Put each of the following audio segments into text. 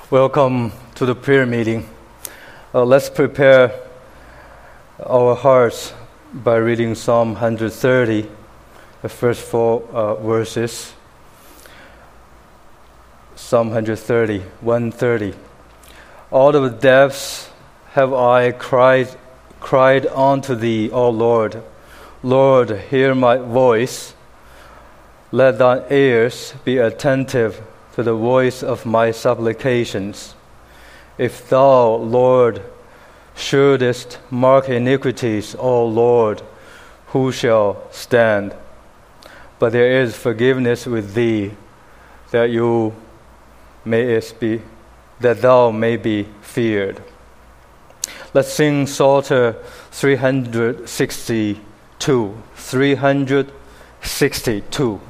Welcome to the prayer meeting. Let's prepare our hearts by reading Psalm 130, the first four verses. Psalm 130, 130. Out of the depths have I cried unto thee, O Lord. Lord, hear my voice. Let thine ears be attentive to the voice of my supplications. If thou, Lord, shouldest mark iniquities, O Lord, who shall stand? But there is forgiveness with thee, that thou may be feared. Let's sing Psalter 362. 362.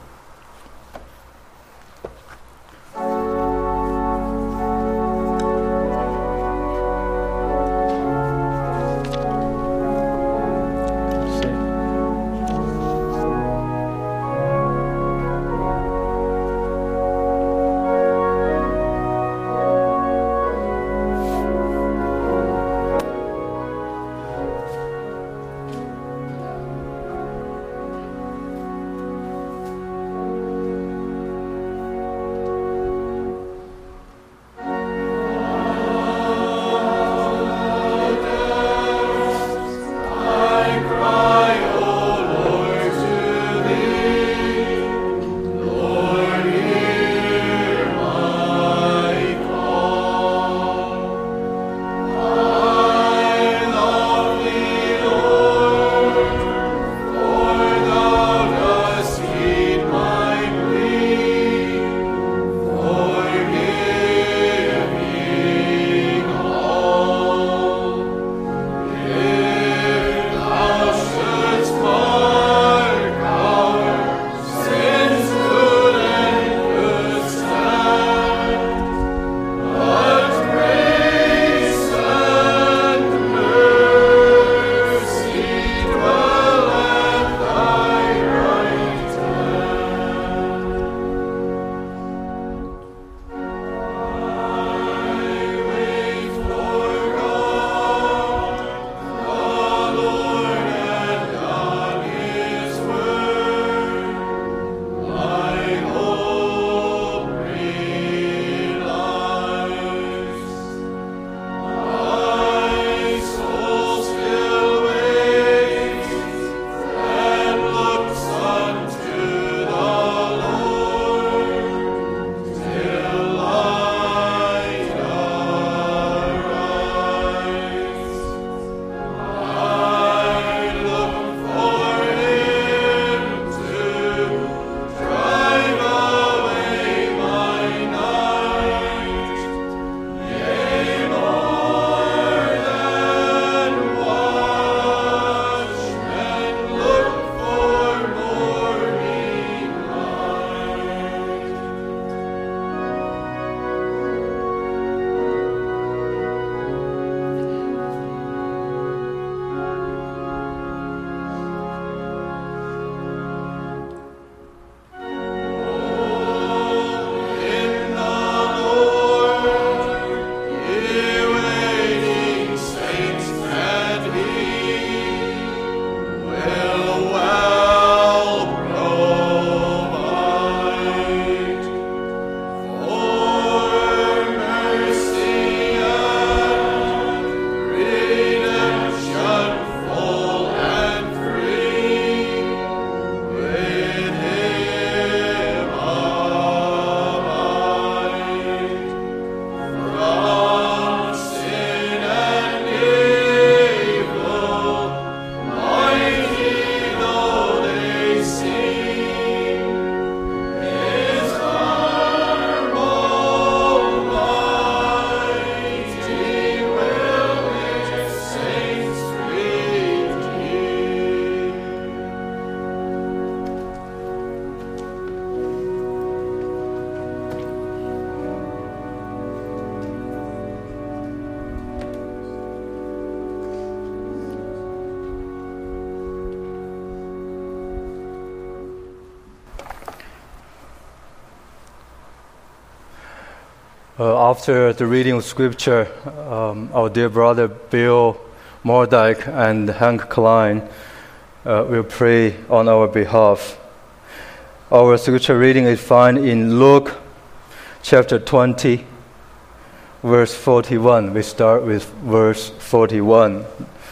After the reading of Scripture, our dear brother Bill Mordyke and Hank Klein will pray on our behalf. Our Scripture reading is found in Luke chapter 20, verse 41. We start with verse 41.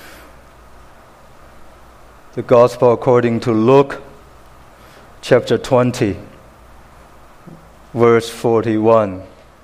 The Gospel according to Luke chapter 20, verse 41.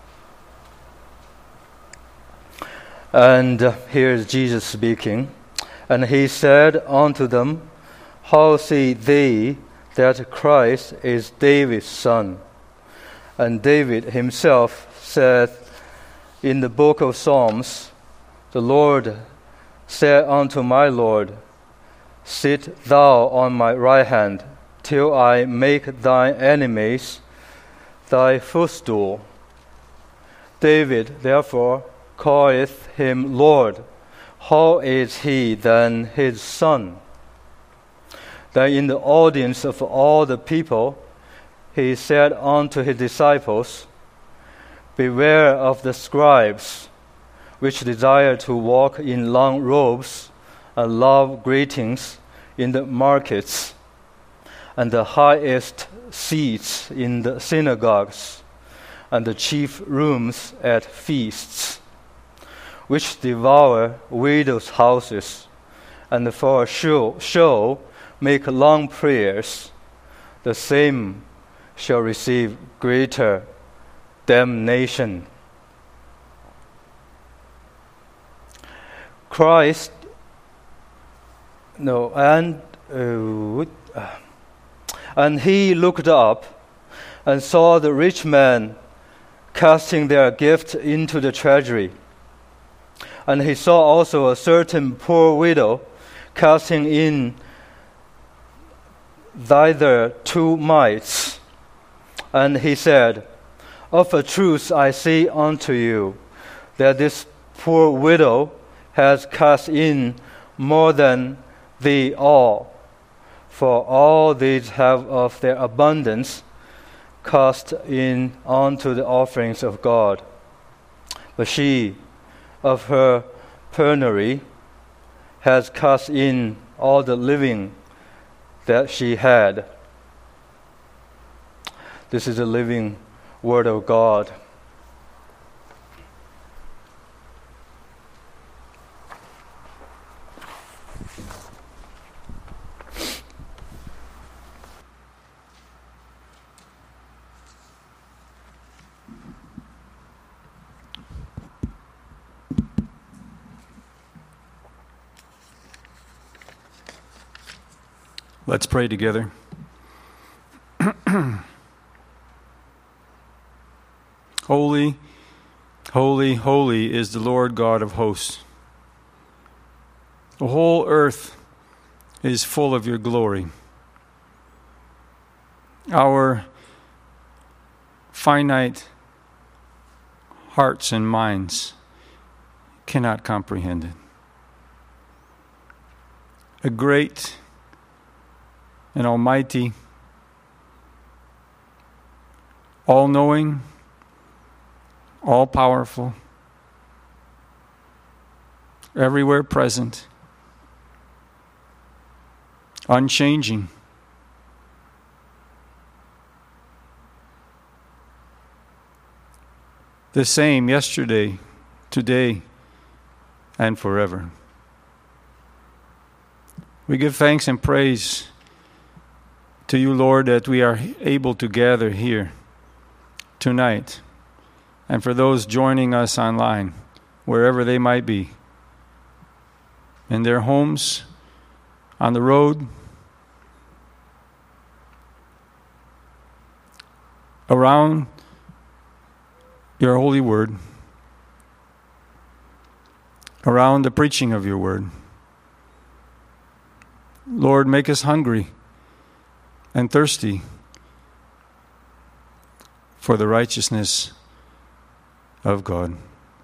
And here is Jesus speaking. And he said unto them, How see they that Christ is David's son? And David himself said in the book of Psalms, The Lord said unto my Lord, Sit thou on my right hand, till I make thine enemies thy footstool. David therefore calleth him Lord. How is he then his son? Then in the audience of all the people, he said unto his disciples, Beware of the scribes, which desire to walk in long robes and love greetings in the markets and the highest seats in the synagogues and the chief rooms at feasts, which devour widows' houses, and for a show make long prayers. The same shall receive greater damnation. And he looked up and saw the rich men casting their gift into the treasury. And he saw also a certain poor widow casting in thither 2 mites. And he said, Of a truth I say unto you, that this poor widow has cast in more than they all. For all these have of their abundance cast in unto the offerings of God. But she, of her penury, has cast in all the living that she had. This is the living Word of God. Let's pray together. Holy, holy, holy is the Lord God of hosts. The whole earth is full of your glory. Our finite hearts and minds cannot comprehend it. A great and almighty, all-knowing, all-powerful, everywhere present, unchanging, the same yesterday, today, and forever. We give thanks and praise to you, Lord, that we are able to gather here tonight, and for those joining us online, wherever they might be, in their homes, on the road, around your holy word, around the preaching of your word. Lord, make us hungry and thirsty for the righteousness of God.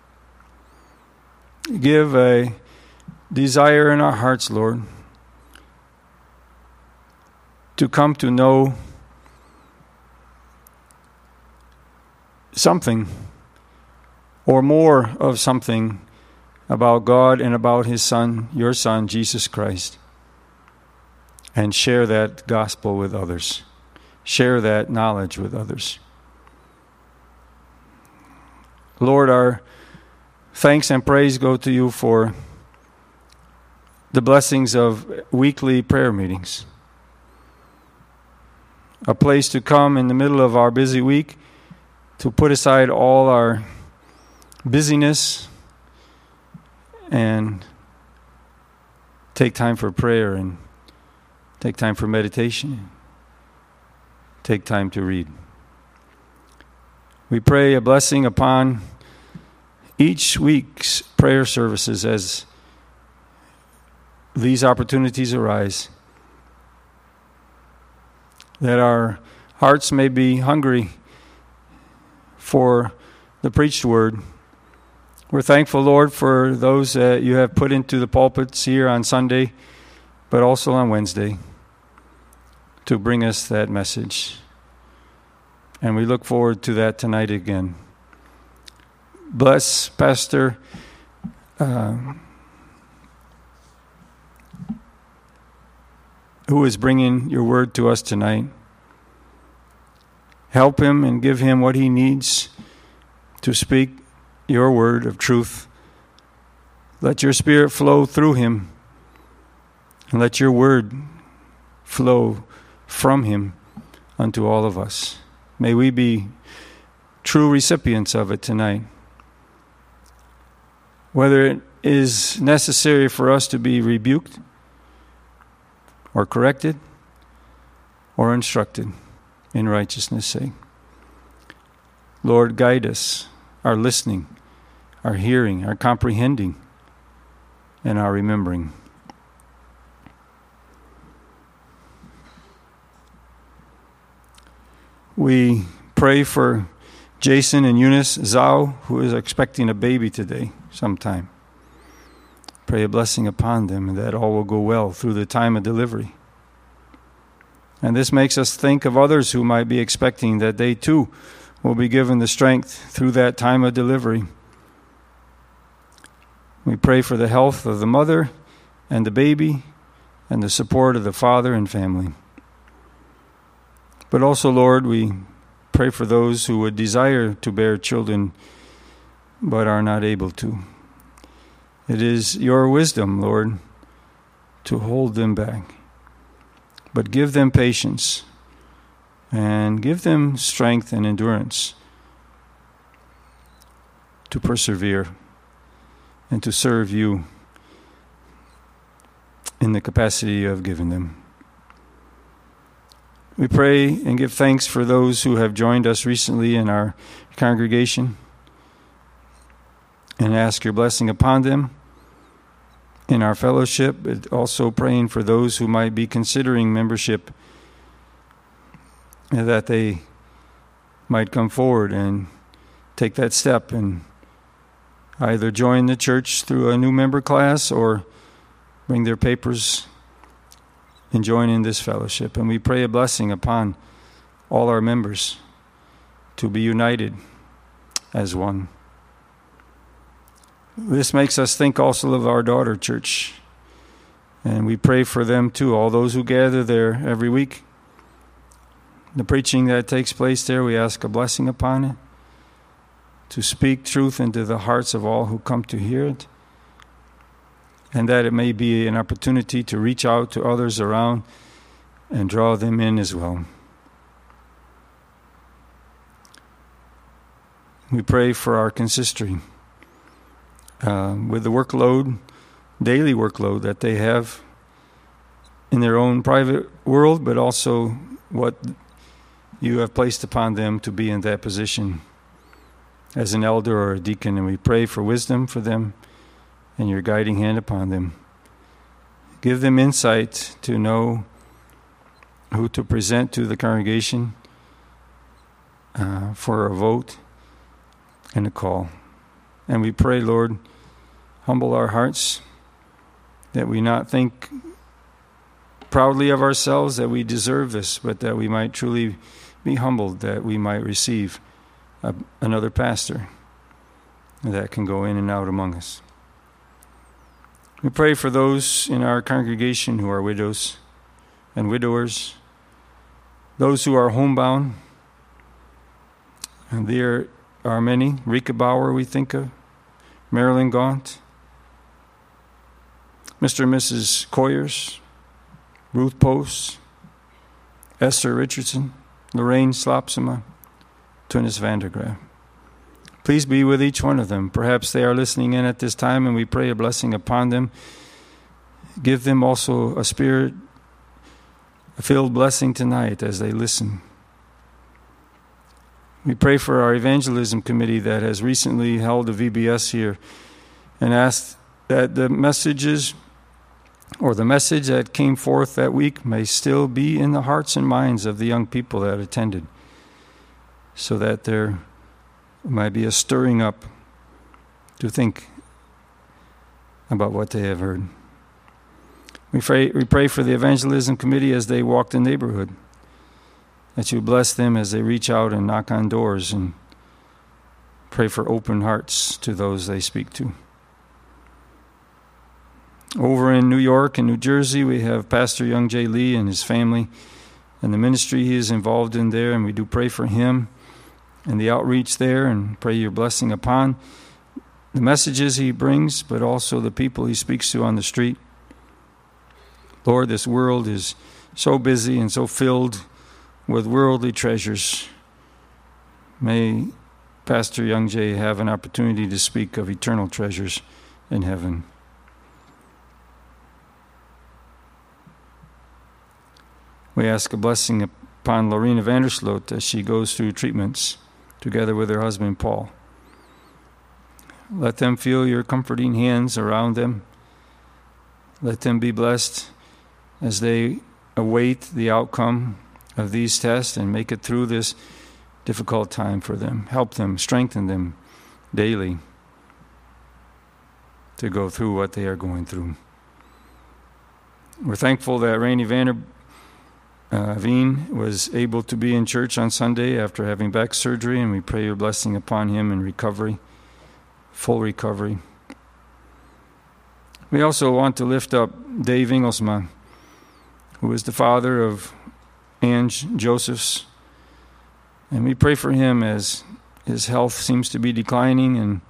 Give a desire in our hearts, Lord, to come to know something or more of something about God and about His Son, your Son, Jesus Christ, and share that gospel with others. Share that knowledge with others. Lord, our thanks and praise go to you for the blessings of weekly prayer meetings. A place to come in the middle of our busy week, to put aside all our busyness and take time for prayer and take time for meditation, take time to read. We pray a blessing upon each week's prayer services as these opportunities arise, that our hearts may be hungry for the preached word. We're thankful, Lord, for those that you have put into the pulpits here on Sunday, but also on Wednesday, to bring us that message. And we look forward to that tonight again. Bless Pastor who is bringing your word to us tonight. Help him and give him what he needs to speak your word of truth. Let your Spirit flow through him, and let your word flow from him unto all of us. May we be true recipients of it tonight. Whether it is necessary for us to be rebuked or corrected or instructed in righteousness' sake. Lord, guide us, our listening, our hearing, our comprehending, and our remembering. We pray for Jason and Eunice Zhao, who is expecting a baby today sometime. Pray a blessing upon them, and that all will go well through the time of delivery. And this makes us think of others who might be expecting, that they too will be given the strength through that time of delivery. We pray for the health of the mother and the baby and the support of the father and family. But also, Lord, we pray for those who would desire to bear children but are not able to. It is your wisdom, Lord, to hold them back. But give them patience and give them strength and endurance to persevere and to serve you in the capacity of giving them. We pray and give thanks for those who have joined us recently in our congregation and ask your blessing upon them in our fellowship, but also praying for those who might be considering membership, and that they might come forward and take that step and either join the church through a new member class or bring their papers and join in this fellowship. And we pray a blessing upon all our members to be united as one. This makes us think also of our daughter church. And we pray for them too, all those who gather there every week. The preaching that takes place there, we ask a blessing upon it, to speak truth into the hearts of all who come to hear it, and that it may be an opportunity to reach out to others around and draw them in as well. We pray for our consistory. With the workload, daily workload that they have in their own private world, but also what you have placed upon them to be in that position as an elder or a deacon. And we pray for wisdom for them and your guiding hand upon them. Give them insight to know who to present to the congregation for a vote and a call. And we pray, Lord, humble our hearts, that we not think proudly of ourselves that we deserve this, but that we might truly be humbled, that we might receive another pastor that can go in and out among us. We pray for those in our congregation who are widows and widowers, those who are homebound, and there are many. Rika Bauer, we think of, Marilyn Gaunt, Mr. and Mrs. Coyers, Ruth Post, Esther Richardson, Lorraine Slopsema, Tunis Vandergraaf. Please be with each one of them. Perhaps they are listening in at this time, and we pray a blessing upon them. Give them also a Spirit-filled blessing tonight as they listen. We pray for our evangelism committee that has recently held a VBS here and asked that the messages or the message that came forth that week may still be in the hearts and minds of the young people that attended, so that there might be a stirring up to think about what they have heard. We pray for the evangelism committee as they walk the neighborhood, that you bless them as they reach out and knock on doors, and pray for open hearts to those they speak to. Over in New York and New Jersey, we have Pastor Young J. Lee and his family and the ministry he is involved in there, and we do pray for him and the outreach there, and pray your blessing upon the messages he brings, but also the people he speaks to on the street. Lord, this world is so busy and so filled with worldly treasures. May Pastor Young J. have an opportunity to speak of eternal treasures in heaven. We ask a blessing upon Lorena Vandersloot as she goes through treatments together with her husband, Paul. Let them feel your comforting hands around them. Let them be blessed as they await the outcome of these tests and make it through this difficult time for them. Help them, strengthen them daily to go through what they are going through. We're thankful that Rainey Veen was able to be in church on Sunday after having back surgery, and we pray your blessing upon him in recovery, full recovery. We also want to lift up Dave Ingelsma, who is the father of Ange Josephs, and we pray for him as his health seems to be declining, and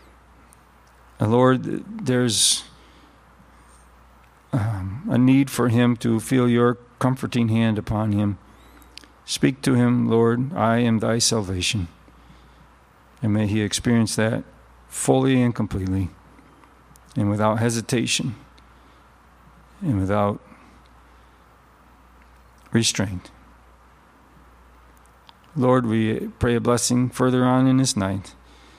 Lord, there's a need for him to feel your comforting hand upon him. Speak to him, Lord, I am thy salvation. And may he experience that fully and completely, and without hesitation, and without restraint. Lord, we pray a blessing further on in this night.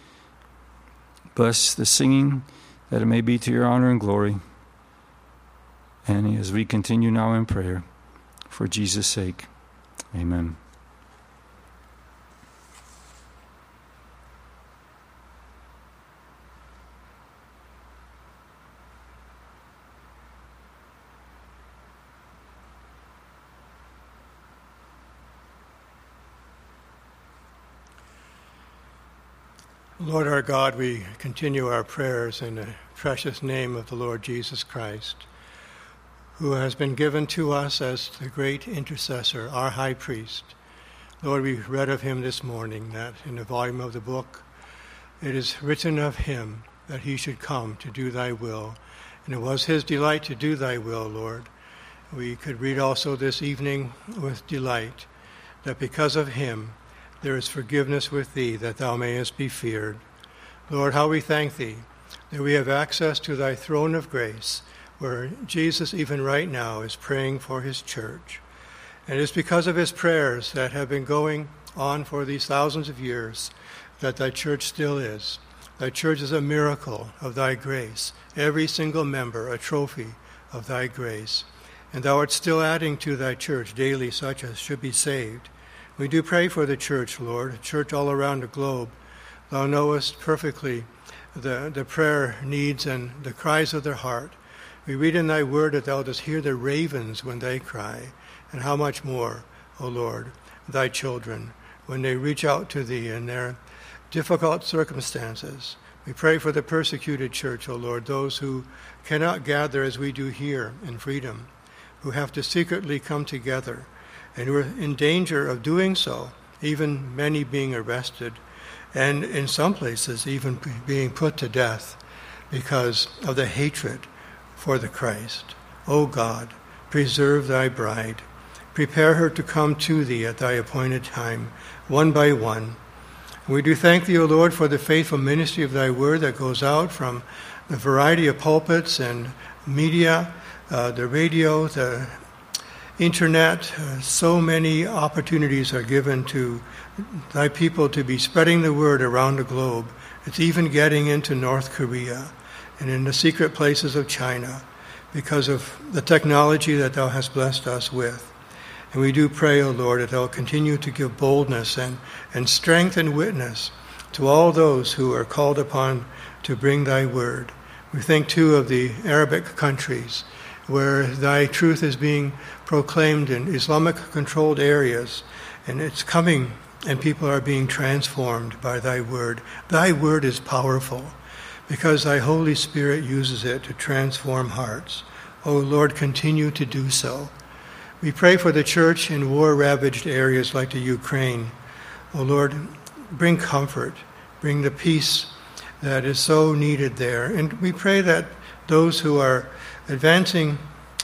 Bless the singing, that it may be to your honor and glory. And as we continue now in prayer, for Jesus' sake, amen. Lord our God, we continue our prayers in the precious name of the Lord Jesus Christ, who has been given to us as the great intercessor, our high priest. Lord, we read of him this morning, that in the volume of the book, it is written of him that he should come to do thy will. And it was his delight to do thy will, Lord. We could read also this evening with delight that because of him, there is forgiveness with thee, that thou mayest be feared. Lord, how we thank thee that we have access to thy throne of grace, where Jesus even right now is praying for his church. And it is because of his prayers that have been going on for these thousands of years that thy church still is. Thy church is a miracle of thy grace, every single member a trophy of thy grace. And thou art still adding to thy church daily such as should be saved. We do pray for the church, Lord, a church all around the globe. Thou knowest perfectly the prayer needs and the cries of their heart. We read in thy word that thou dost hear the ravens when they cry, and how much more, O Lord, thy children, when they reach out to thee in their difficult circumstances. We pray for the persecuted church, O Lord, those who cannot gather as we do here in freedom, who have to secretly come together, and who are in danger of doing so, even many being arrested, and in some places even being put to death because of the hatred for the Christ. O God, preserve thy bride. Prepare her to come to thee at thy appointed time, one by one. We do thank thee, O Lord, for the faithful ministry of thy word that goes out from the variety of pulpits and media, the radio, the internet. So many opportunities are given to thy people to be spreading the word around the globe. It's even getting into North Korea and in the secret places of China because of the technology that thou hast blessed us with. And we do pray, O Lord, that thou continue to give boldness and strength and witness to all those who are called upon to bring thy word. We think, too, of the Arabic countries where thy truth is being proclaimed in Islamic-controlled areas, and it's coming, and people are being transformed by thy word. Thy word is powerful because thy Holy Spirit uses it to transform hearts. O Lord, continue to do so. We pray for the church in war-ravaged areas like the Ukraine. O Lord, bring comfort, bring the peace that is so needed there. And we pray that those who are advancing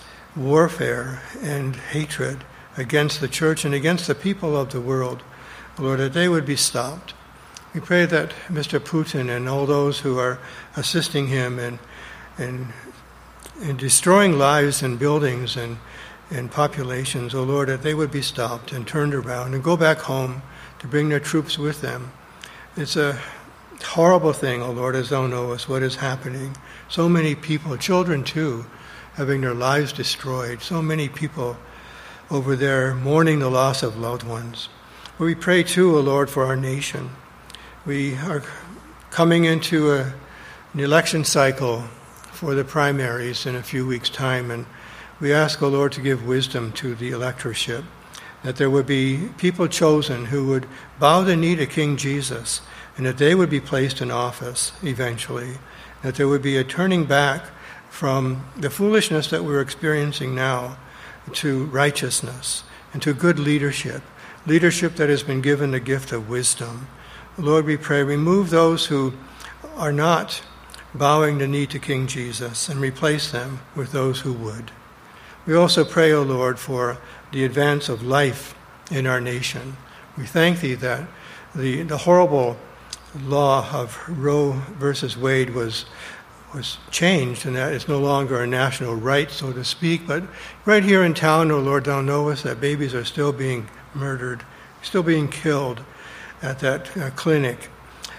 warfare and hatred against the church and against the people of the world, Lord, that they would be stopped. We pray that Mr. Putin and all those who are assisting him in destroying lives and buildings and populations, O Lord, that they would be stopped and turned around and go back home to bring their troops with them. It's a horrible thing, O Lord, as thou knowest, what is happening. So many people, children too, having their lives destroyed. So many people over there mourning the loss of loved ones. We pray too, O Lord, for our nation. We are coming into an election cycle for the primaries in a few weeks' time, and we ask, O Lord, to give wisdom to the electorship, that there would be people chosen who would bow the knee to King Jesus, and that they would be placed in office eventually, that there would be a turning back from the foolishness that we're experiencing now to righteousness and to good leadership that has been given the gift of wisdom. Lord, we pray, remove those who are not bowing the knee to King Jesus and replace them with those who would. We also pray, O Lord, for the advance of life in our nation. We thank thee that the horrible law of Roe versus Wade was changed, and that it's no longer a national right, so to speak. But right here in town, O Lord, thou knowest that babies are still being murdered, still being killed at that clinic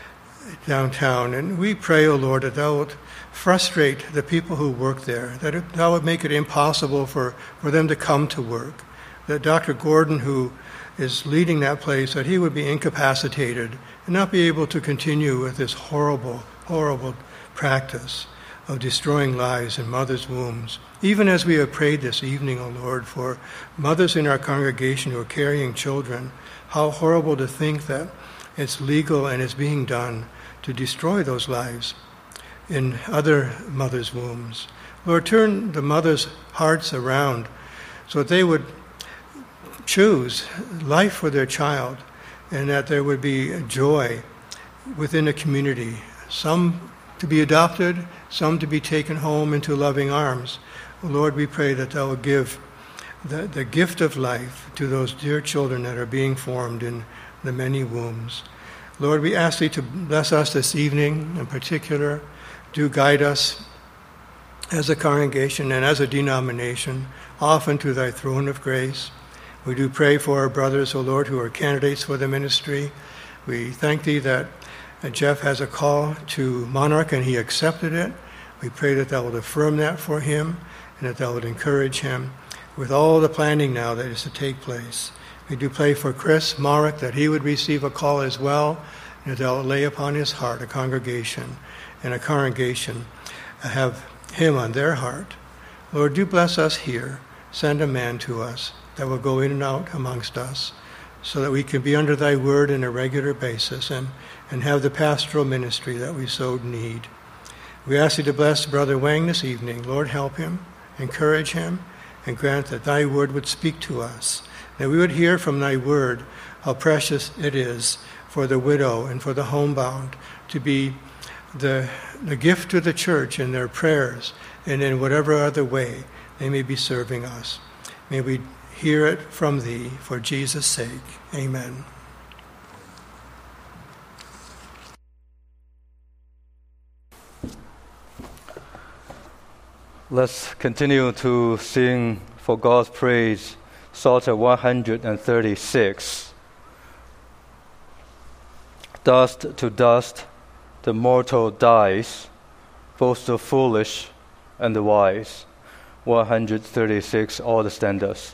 downtown. And we pray, O Lord, that thou wilt frustrate the people who work there, that thou would make it impossible for them to come to work, that Dr. Gordon, who is leading that place, that he would be incapacitated and not be able to continue with this horrible, horrible practice of destroying lives in mothers' wombs. Even as we have prayed this evening, O Lord, for mothers in our congregation who are carrying children, how horrible to think that it's legal and it's being done to destroy those lives in other mothers' wombs. Lord, turn the mothers' hearts around so that they would choose life for their child and that there would be joy within the community, some to be adopted, some to be taken home into loving arms. Lord, we pray that thou would give the gift of life to those dear children that are being formed in the many wombs. Lord, we ask thee to bless us this evening in particular. Do guide us as a congregation and as a denomination, often to thy throne of grace. We do pray for our brothers, O Lord, who are candidates for the ministry. We thank thee that Jeff has a call to Monarch and he accepted it. We pray that thou would affirm that for him and that thou would encourage him with all the planning now that is to take place. We do pray for Chris Monarch that he would receive a call as well, and that thou would lay upon his heart a congregation, and a congregation have him on their heart. Lord, do bless us here. Send a man to us that will go in and out amongst us so that we can be under thy word on a regular basis and and have the pastoral ministry that we so need. We ask you to bless Brother Wang this evening. Lord, help him, encourage him, and grant that thy word would speak to us, that we would hear from thy word how precious it is for the widow and for the homebound to be the gift to the church in their prayers and in whatever other way they may be serving us. May we hear it from thee for Jesus' sake. Amen. Let's continue to sing for God's praise, Psalter 136. Dust to dust, the mortal dies, both the foolish and the wise. 136, all the standards.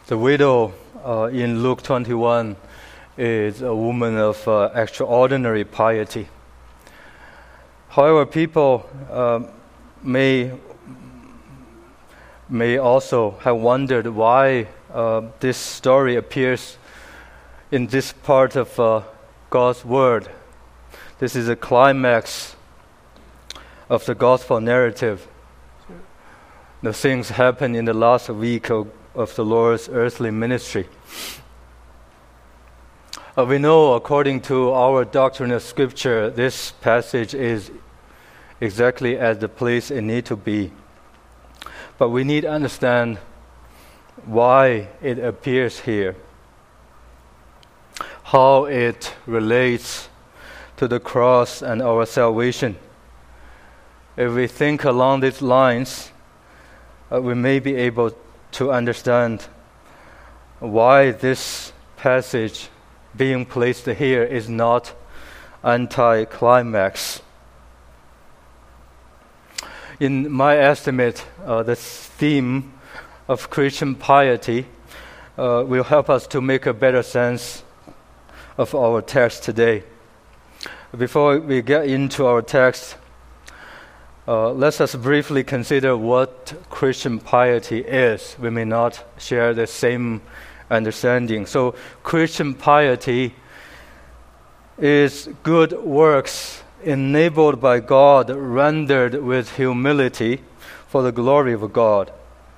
The widow in Luke 21 is a woman of extraordinary piety. However, people may also have wondered why this story appears in this part of God's Word. This is a climax of the gospel narrative. The things happened in the last week of the Lord's earthly ministry. We know, according to our doctrine of Scripture, this passage is exactly at the place it needs to be. But we need to understand why it appears here, how it relates to the cross and our salvation. If we think along these lines, we may be able to understand why this passage being placed here is not anti-climax. In my estimate, the theme of Christian piety will help us to make a better sense of our text today. Before we get into our text, let us briefly consider what Christian piety is. We may not share the same understanding. So, Christian piety is good works enabled by God, rendered with humility for the glory of God.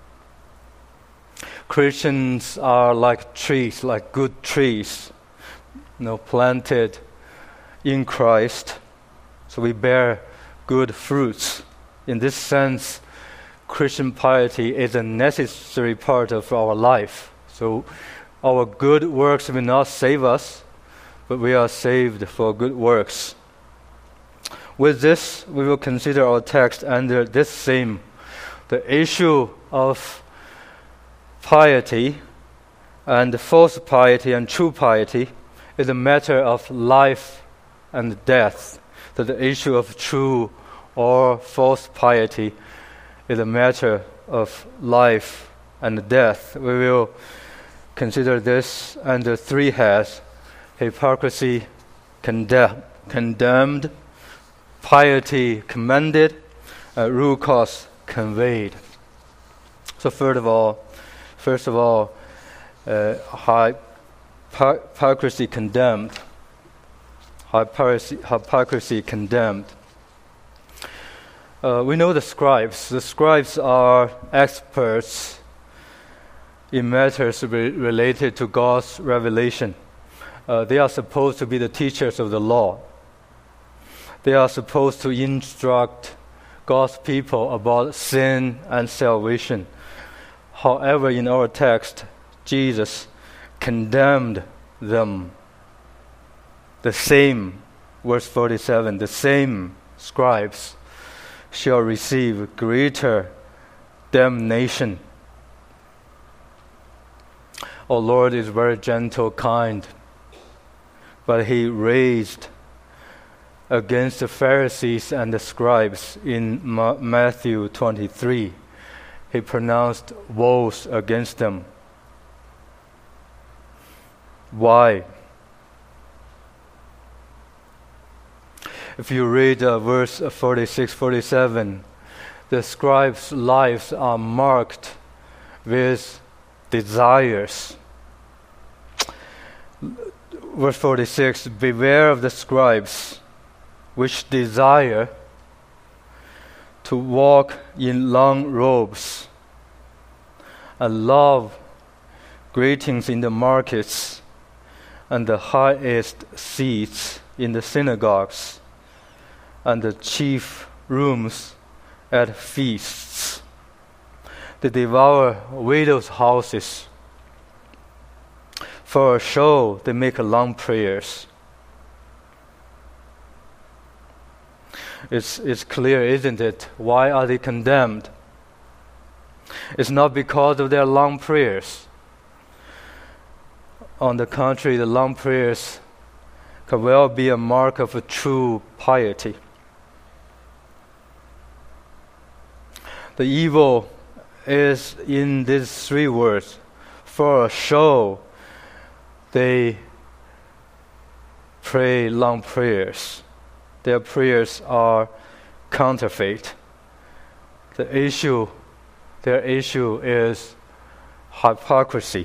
Christians are like trees, like good trees, planted in Christ. So we bear good fruits. In this sense, Christian piety is a necessary part of our life. So our good works will not save us, but we are saved for good works. With this, we will consider our text under this theme. The issue of piety and false piety and true piety is a matter of life and death. So the issue of true or false piety is a matter of life and death. We will consider this under three heads: hypocrisy condemned, piety commended, root cause conveyed. So first of all, hypocrisy condemned. Hypocrisy condemned. We know the scribes. The scribes are experts in matters related to God's revelation. They are supposed to be the teachers of the law. They are supposed to instruct God's people about sin and salvation. However, in our text, Jesus condemned them. The same, verse 47, the same scribes shall receive greater damnation. Our Lord is very gentle, kind, but He raised against the Pharisees and the scribes in Matthew 23. He pronounced woes against them. Why? If you read verse 46, 47, the scribes' lives are marked with desires. Verse 46, beware of the scribes which desire to walk in long robes and love greetings in the markets and the highest seats in the synagogues and the chief rooms at feasts. They devour widows' houses. For a show, they make long prayers. It's clear, isn't it? Why are they condemned? It's not because of their long prayers. On the contrary, the long prayers can well be a mark of a true piety. The evil is in these three words: for a show, they pray long prayers. Their prayers are counterfeit. Their issue is hypocrisy.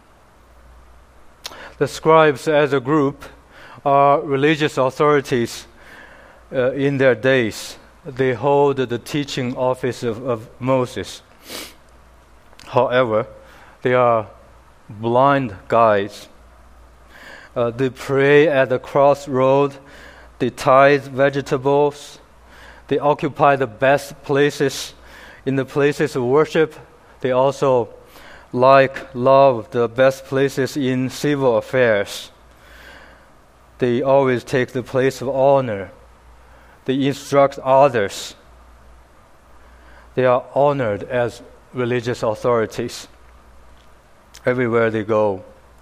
The scribes as a group are religious authorities in their days. They hold the teaching office of Moses. However, they are blind guides. They pray at the crossroad. They tithe vegetables. They occupy the best places in the places of worship. They also love the best places in civil affairs. They always take the place of honor. They instruct others. They are honored as religious authorities everywhere they go.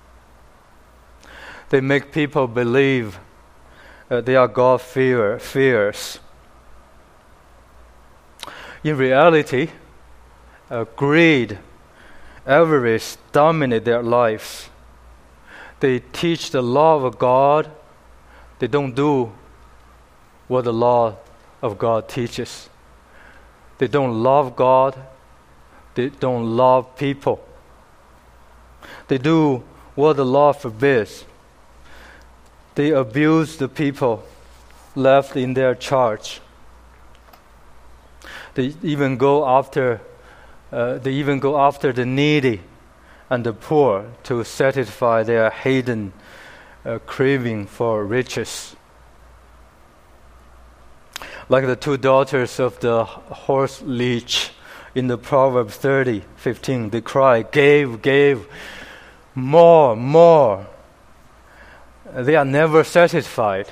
They make people believe they are God-fearers. In reality, greed, avarice dominate their lives. They teach the law of God. They don't do what the law of God teaches. They don't love God. They don't love people. They do what the law forbids. They abuse the people left in their charge. They even go after the needy and the poor to satisfy their hidden craving for riches. Like the two daughters of the horse leech in the Proverbs 30:15, they cry, "Give, more." They are never satisfied.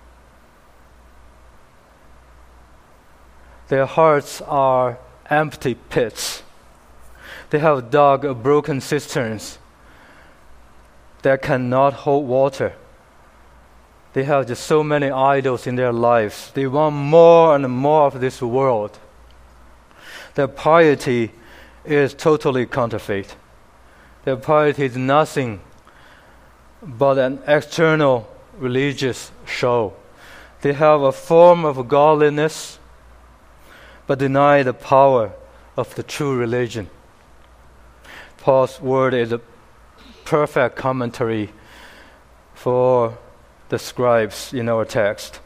Their hearts are empty pits. They have dug broken cisterns that cannot hold water. They have just so many idols in their lives. They want more and more of this world. Their piety is totally counterfeit. Their piety is nothing but an external religious show. They have a form of godliness, but deny the power of the true religion. Paul's word is a perfect commentary for the scribes in our text.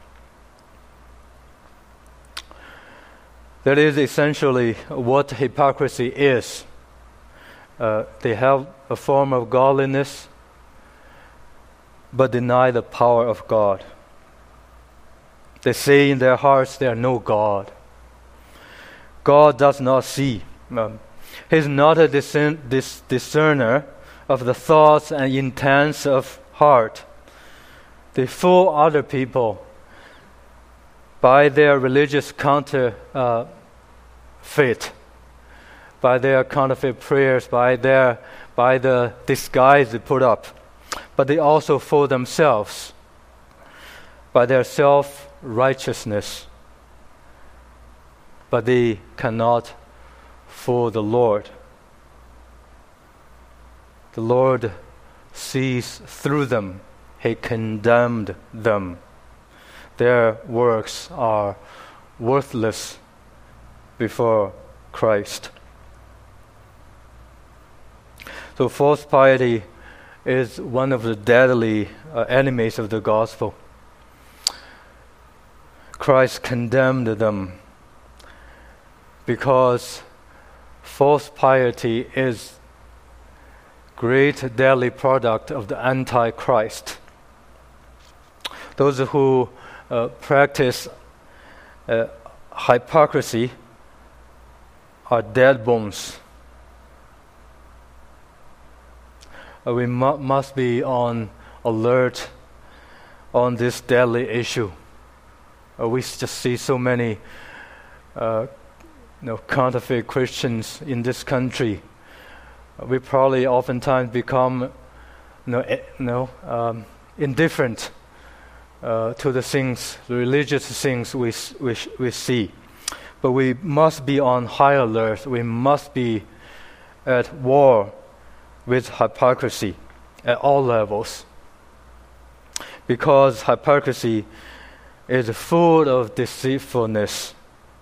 That is essentially what hypocrisy is. They have a form of godliness, but deny the power of God. They say in their hearts there are no God. God does not see. He's not a discerner of the thoughts and intents of heart. They fool other people by their religious counterfeit, by their counterfeit prayers, by the disguise they put up. But they also fool themselves by their self-righteousness. But they cannot fool the Lord. The Lord sees through them. He condemned them. Their works are worthless before Christ. So false piety is one of the deadly enemies of the gospel. Christ condemned them because false piety is great deadly product of the Antichrist. Those who practice hypocrisy are dead bones. We must be on alert on this deadly issue. We just see so many counterfeit Christians in this country. We probably oftentimes become indifferent to the things, the religious things we see. But we must be on high alert. We must be at war with hypocrisy at all levels. Because hypocrisy is full of deceitfulness.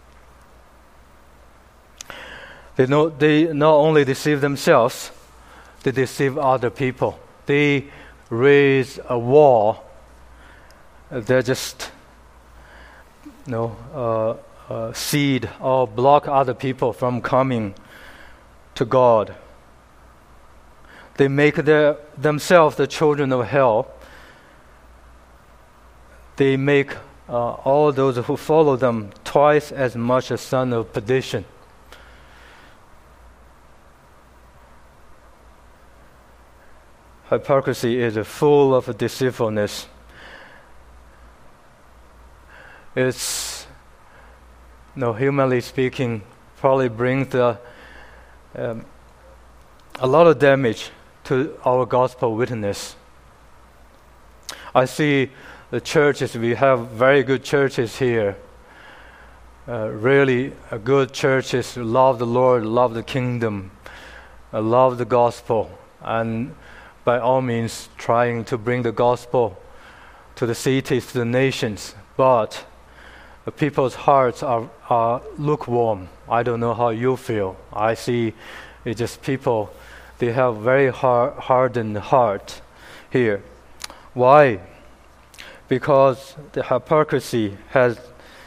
They not only deceive themselves, they deceive other people. They raise a wall. They're just seed or block other people from coming to God. They make themselves the children of hell. They make all those who follow them twice as much a son of perdition. Hypocrisy is full of deceitfulness. It's, humanly speaking, probably brings a lot of damage to our gospel witness. I see the churches, we have very good churches here. Really good churches who love the Lord, love the kingdom, love the gospel, and by all means trying to bring the gospel to the cities, to the nations. But the people's hearts are lukewarm. I don't know how you feel. I see it's just people, they have very hardened heart here. Why? Because the hypocrisy has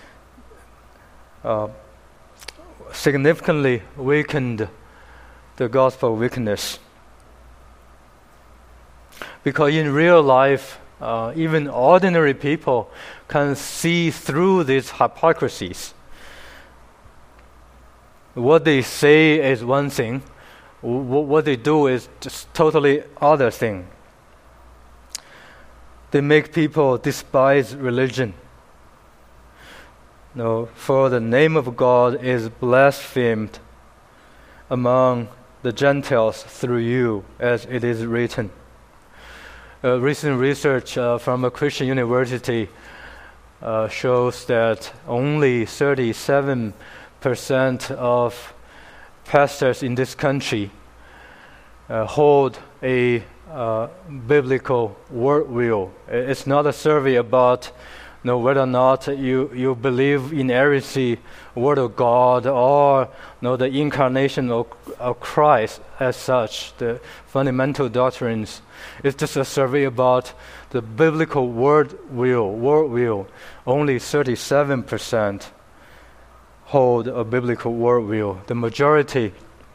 significantly weakened the gospel witness. Because in real life, even ordinary people can see through these hypocrisies. What they say is one thing, what they do is just totally other thing. They make people despise religion. For the name of God is blasphemed among the Gentiles through you, as it is written. Recent research from a Christian university shows that only 37% of pastors in this country hold a biblical worldview. It's not a survey about whether or not you believe in inerrancy, word of God, or the incarnation of Christ as such, the fundamental doctrines. It's just a survey about the biblical worldview. Only 37% hold a biblical worldview. The majority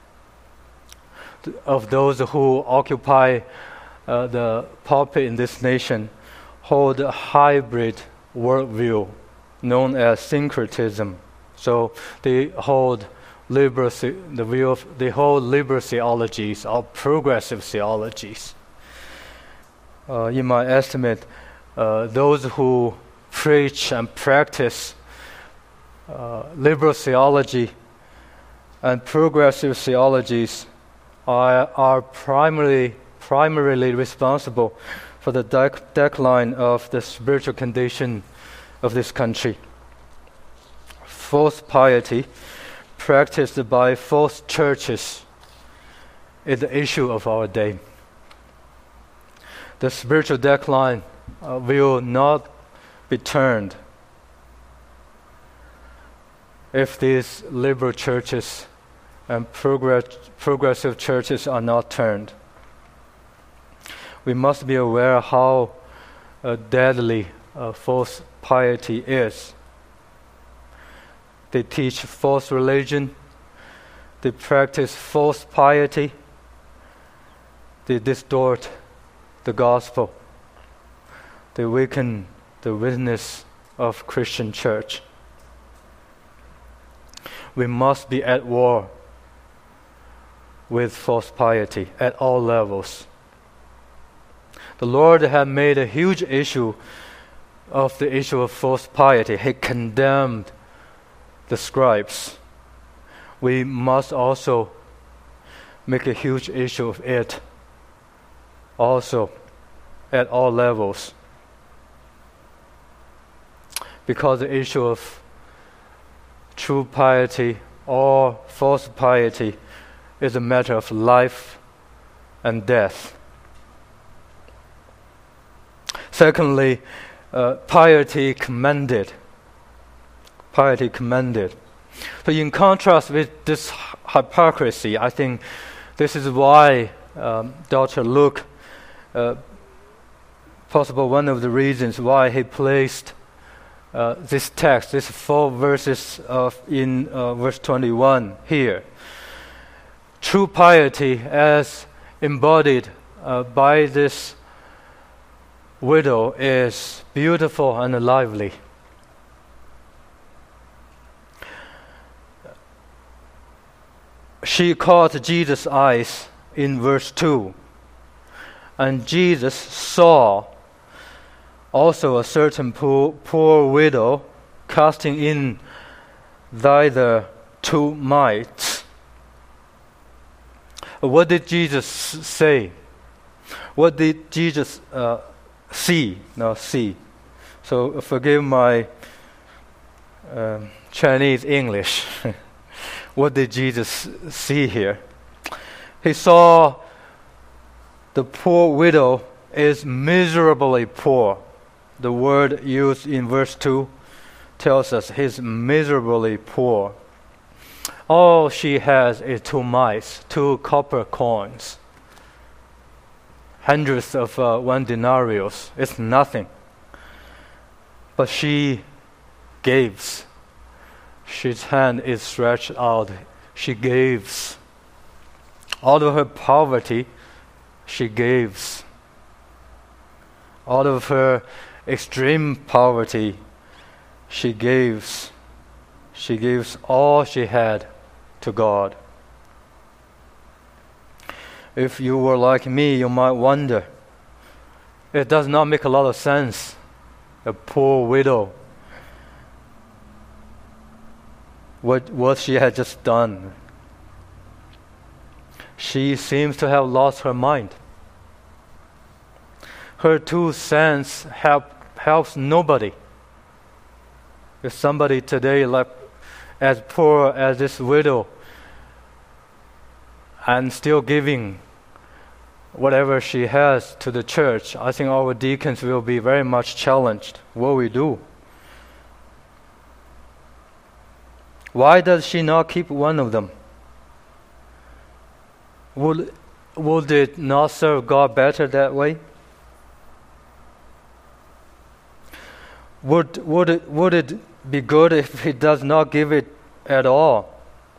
of those who occupy the pulpit in this nation hold a hybrid worldview known as syncretism. So they hold liberal theologies or progressive theologies. In my estimate, those who preach and practice liberal theology and progressive theologies are primarily responsible for the decline of the spiritual condition of this country. False piety practiced by false churches is the issue of our day. The spiritual decline will not be turned if these liberal churches and progressive churches are not turned. We must be aware how deadly false piety is. They teach false religion. They practice false piety. They distort the gospel. They weaken the witness of Christian church. We must be at war with false piety at all levels. The Lord had made a huge issue of the issue of false piety. He condemned the scribes. We must also make a huge issue of it also at all levels. Because the issue of true piety or false piety is a matter of life and death. Secondly, piety commended. Piety commended. So in contrast with this hypocrisy, I think this is why Dr. Luke, possible one of the reasons why he placed this text, these 4 verses in verse 21 here. True piety as embodied by this widow is beautiful and lively. She caught Jesus' eyes in verse 2, and Jesus saw also a certain poor widow casting in thither 2 mites. What did Jesus say? What did Jesus see? No, see. So forgive my Chinese English. What did Jesus see here? He saw the poor widow is miserably poor. The word used in verse 2 tells us he's miserably poor. All she has is 2 mites, 2 copper coins. Hundredths of 1 denarius. It's nothing. But she gives. His hand is stretched out. She gives. Out of her poverty, she gives. Out of her extreme poverty, she gives. She gives all she had to God. If you were like me, you might wonder, it does not make a lot of sense. A poor widow, what she had just done. She seems to have lost her mind. Her 2 cents helps nobody. If somebody today, like as poor as this widow, and still giving whatever she has to the church, I think our deacons will be very much challenged. What we do? Why does she not keep one of them? Would it not serve God better that way? Would it be good if He does not give it at all?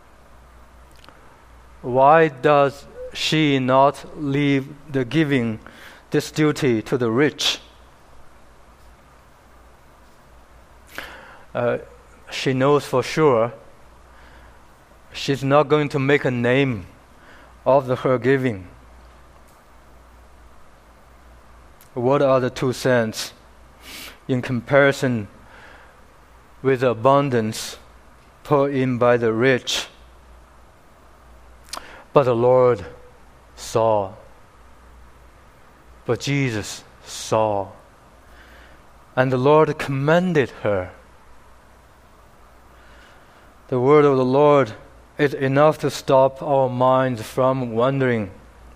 Why does she not leave the giving, this duty, to the rich? She knows for sure she's not going to make a name of her giving. What are the 2 cents in comparison with the abundance put in by the rich? But the Lord saw. But Jesus saw. And the Lord commended her. The word of the Lord is enough to stop our minds from wondering.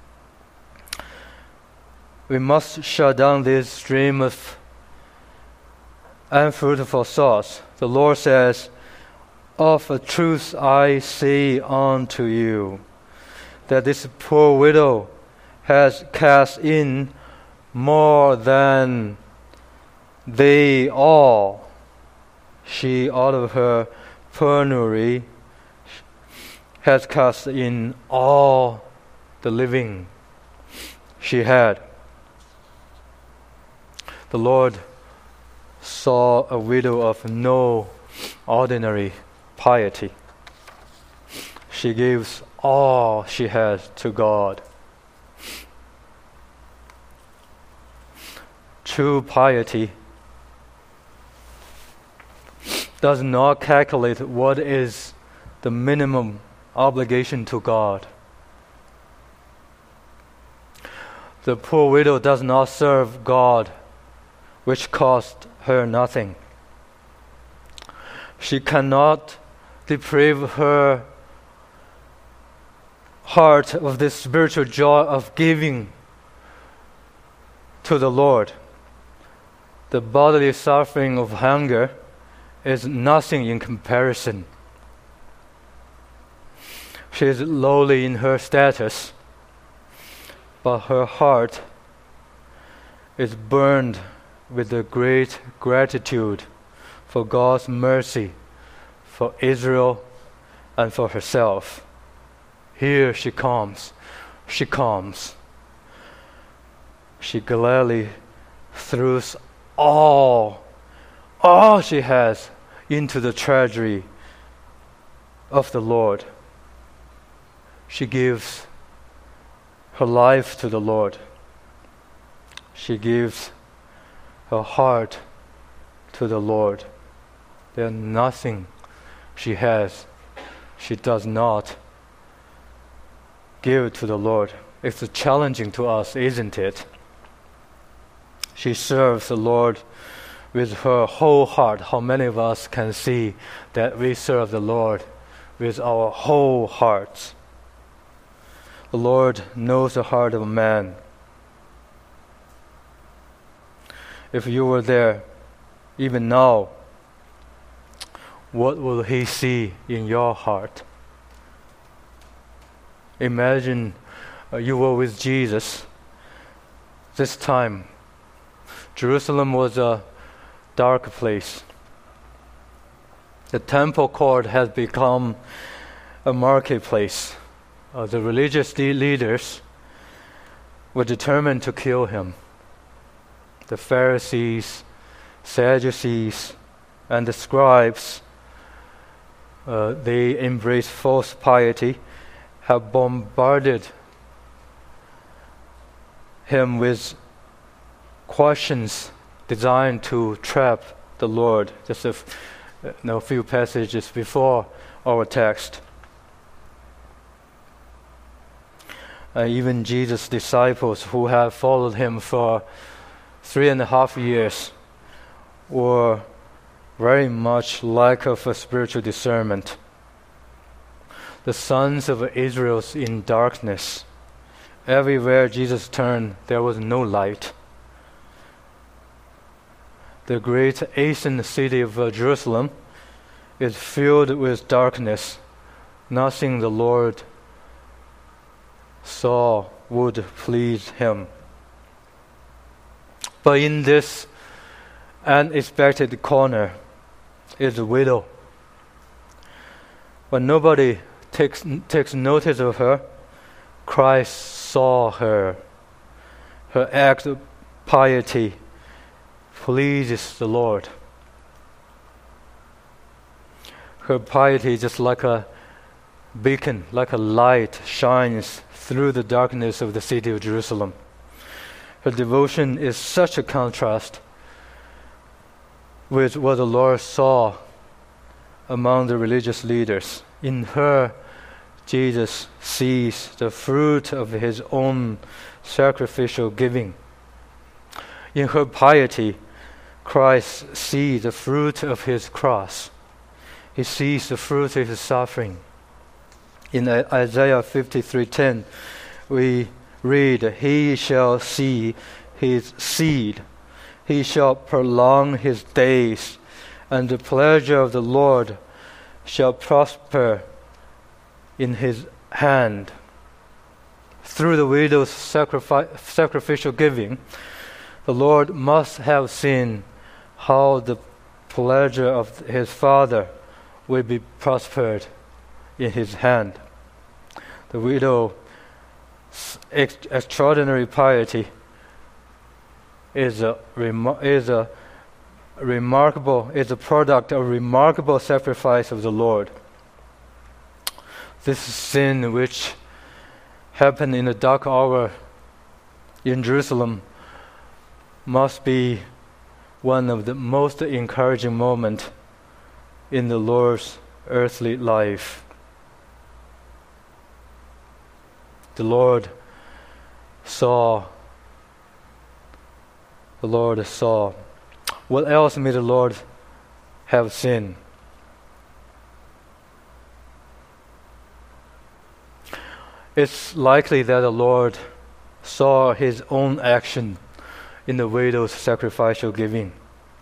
We must shut down this stream of unfruitful thoughts. The Lord says, "Of a truth I say unto you, that this poor widow has cast in more than they all. She, out of her penury, has cast in all the living she had." The Lord saw a widow of no ordinary piety. She gives all she has to God. True piety does not calculate what is the minimum obligation to God. The poor widow does not serve God, which cost her nothing. She cannot deprive her heart of this spiritual joy of giving to the Lord. The bodily suffering of hunger is nothing in comparison. She is lowly in her status, but her heart is burned with a great gratitude for God's mercy, for Israel, and for herself. Here she comes. She gladly throws all she has into the treasury of the Lord. She gives her life to the Lord. She gives her heart to the Lord. There's nothing she has she does not give to the Lord. It's challenging to us, isn't it? She serves the Lord with her whole heart. How many of us can see that we serve the Lord with our whole hearts? The Lord knows the heart of man. If you were there, even now, what will He see in your heart? Imagine you were with Jesus. This time, Jerusalem was a dark place. The temple court has become a marketplace. The religious leaders were determined to kill Him. The Pharisees, Sadducees, and the scribes, they embraced false piety, have bombarded Him with questions designed to trap the Lord. Just a few passages before our text. Even Jesus' disciples who have followed Him for 3.5 years were very much lack of a spiritual discernment. The sons of Israel in darkness. Everywhere Jesus turned, there was no light. The great ancient city of Jerusalem is filled with darkness. Nothing the Lord saw would please Him. But in this unexpected corner is a widow. When nobody takes notice of her, Christ saw her. Her act of piety pleases the Lord. Her piety, just like a beacon, like a light, shines through the darkness of the city of Jerusalem. Her devotion is such a contrast with what the Lord saw among the religious leaders. In her, Jesus sees the fruit of His own sacrificial giving. In her piety, Christ sees the fruit of His cross. He sees the fruit of His suffering. In Isaiah 53:10, we read, "He shall see His seed. He shall prolong His days, and the pleasure of the Lord shall prosper in His hand." Through the widow's sacrificial giving, the Lord must have seen how the pleasure of His Father will be prospered in His hand. The widow's extraordinary piety is a product of remarkable sacrifice of the Lord. This sin which happened in a dark hour in Jerusalem must be one of the most encouraging moments in the Lord's earthly life. The Lord saw. What else may the Lord have seen? it's likely that the Lord saw his own action in the widow's sacrificial giving.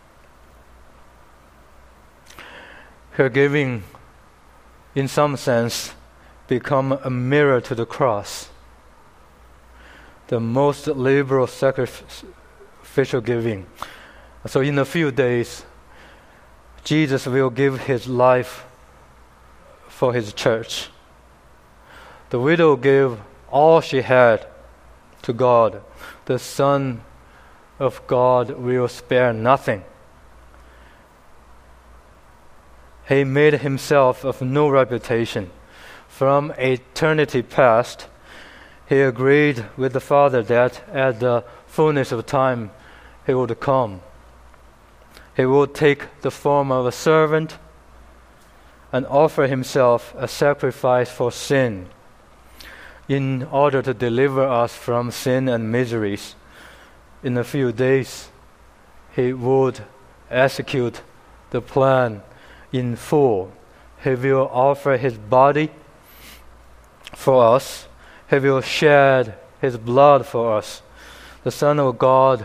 Her giving, in some sense, become a mirror to the cross. The most liberal sacrificial giving. So in a few days, Jesus will give his life for his church. The widow gave all she had to God. The Son of God will spare nothing. He made himself of no reputation. From eternity past, he agreed with the Father that at the fullness of time he would come. He would take the form of a servant and offer himself a sacrifice for sin in order to deliver us from sin and miseries. In a few days, he would execute the plan in full. He will offer his body for us. He will shed his blood for us. The Son of God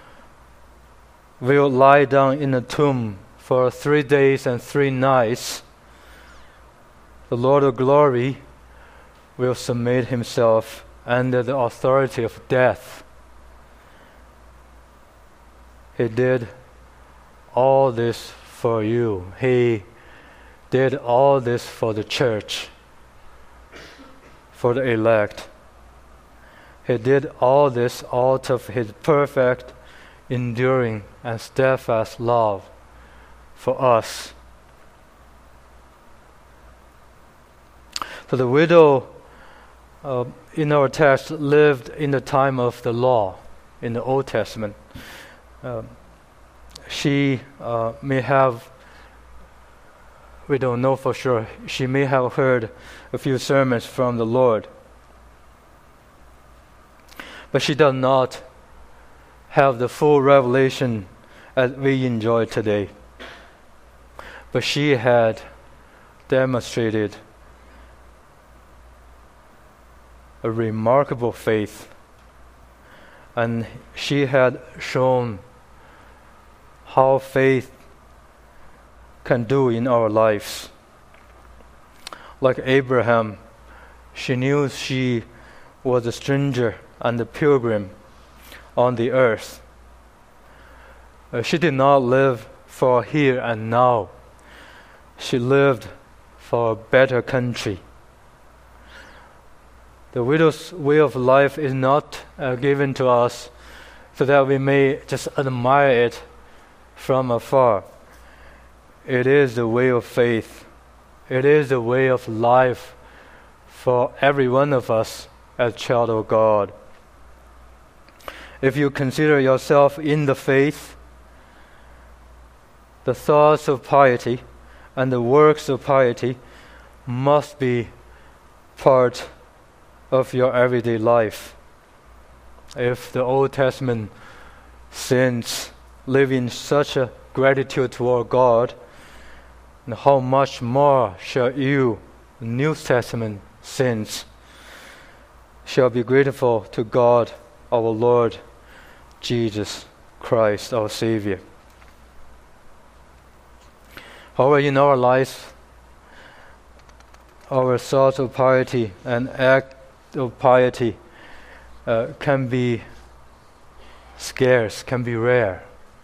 will lie down in a tomb for 3 days and 3 nights. The Lord of glory will submit himself under the authority of death. He did all this for you. He did all this for the church, for the elect. He did all this out of his perfect, enduring, and steadfast love for us. So the widow in our text lived in the time of the law in the Old Testament. She may have, we don't know for sure, she may have heard a few sermons from the Lord. But she does not have the full revelation as we enjoy today. But she had demonstrated a remarkable faith, and she had shown how faith can do in our lives. Like Abraham, she knew she was a stranger and a pilgrim on the earth. She did not live for here and now. She lived for a better country. The widow's way of life is not given to us so that we may just admire it from afar. It is the way of faith. It is the way of life for every one of us as child of God. If you consider yourself in the faith, the thoughts of piety and the works of piety must be part of your everyday life. If the Old Testament saints live in such a gratitude toward God, and how much more shall you, the New Testament saints, shall be grateful to God, our Lord Jesus Christ, our Savior. However, in our lives, our thoughts of piety and act of piety can be scarce, can be rare.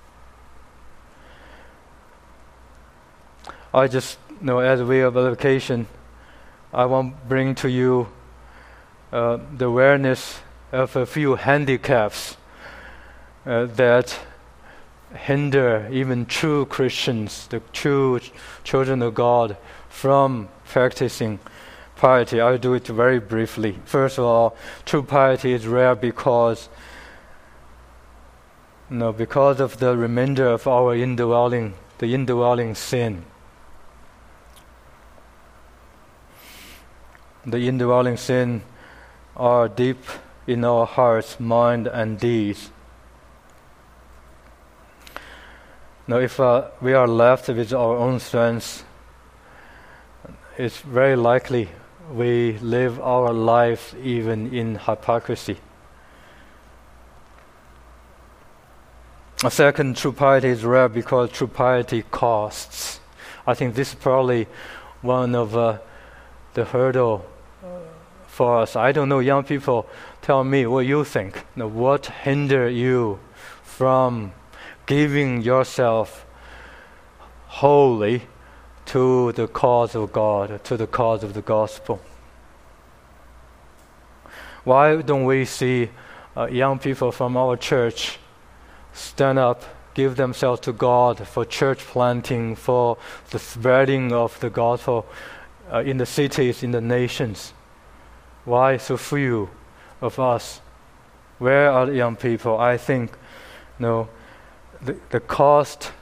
I just as a way of application, I want to bring to you the awareness of a few handicaps that hinder even true Christians, the true children of God, from practicing piety. I'll do it very briefly. First of all, true piety is rare because of the remainder of our the indwelling sin. The indwelling sin are deep in our hearts, mind, and deeds. Now, if we are left with our own strengths, it's very likely we live our life even in hypocrisy. A second, true piety is rare because true piety costs. I think this is probably one of the hurdle for us. I don't know, young people, tell me what you think. What hinder you from giving yourself wholly to the cause of God, to the cause of the gospel? Why don't we see young people from our church stand up, give themselves to God for church planting, for the spreading of the gospel in the cities, in the nations? Why so few of us? Where are the young people? I think, the cost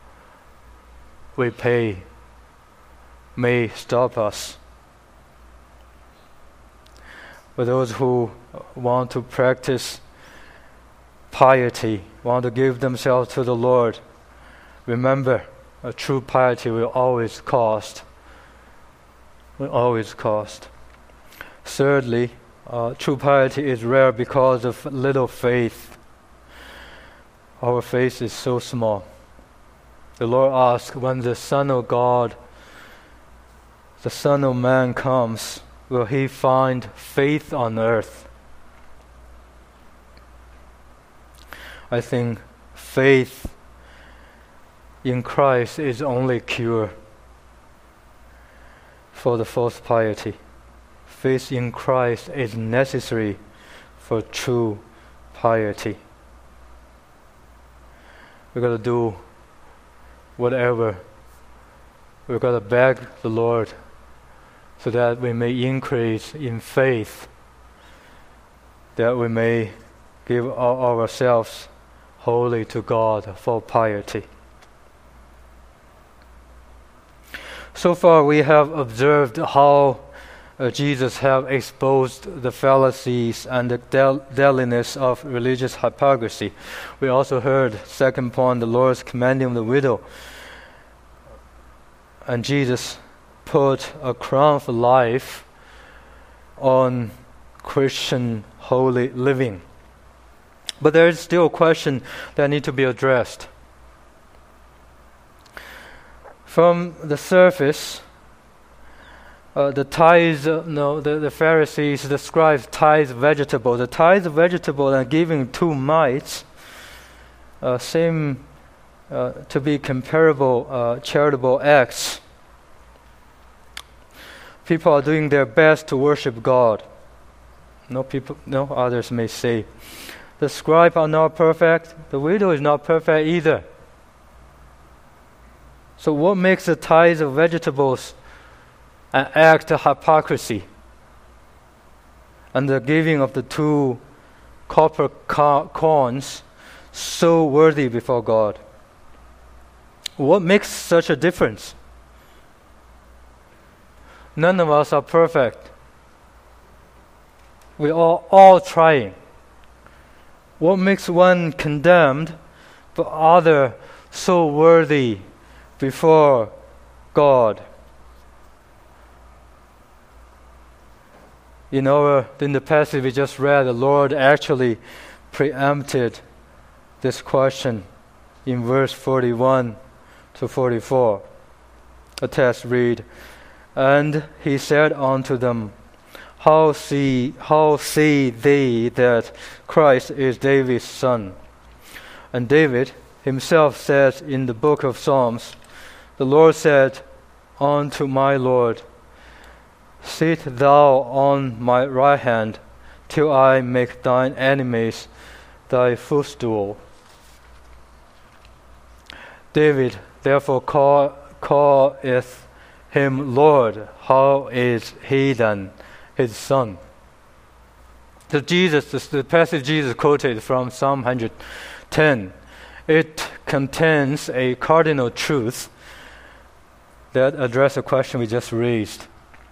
we pay may stop us. For those who want to practice piety, want to give themselves to the Lord, remember, a true piety will always cost. Will always cost. Thirdly, true piety is rare because of little faith. Our faith is so small. The Lord asks, when the Son of God, the Son of Man comes, will He find faith on earth? I think faith in Christ is only cure for the false piety. Faith in Christ is necessary for true piety. We've got to do whatever. We've got to beg the Lord so that we may increase in faith, that we may give ourselves wholly to God for piety. So far we have observed how Jesus have exposed the Pharisees and the deadliness of religious hypocrisy. We also heard, second point, the Lord's commanding the widow. And Jesus put a crown of life on Christian holy living. But there is still a question that needs to be addressed. From the surface, the tithes, the Pharisees, the scribes tithe vegetable. The tithe vegetable and giving 2 mites seem to be comparable charitable acts. People are doing their best to worship God. Others may say, the scribes are not perfect. The widow is not perfect either. So what makes the tithe of vegetables an act of hypocrisy, and the giving of the 2 copper coins so worthy before God? What makes such a difference? None of us are perfect. We are all trying. What makes one condemned, but other so worthy before God? In the passage we just read, the Lord actually preempted this question in verse 41 to 44. The text read, "And he said unto them, How say they that Christ is David's son? And David himself says in the book of Psalms, The Lord said unto my Lord, Sit thou on my right hand, till I make thine enemies thy footstool." David therefore calleth him Lord. How is he then his son? The passage Jesus quoted from Psalm 110, it contains a cardinal truth that addresses the question we just raised.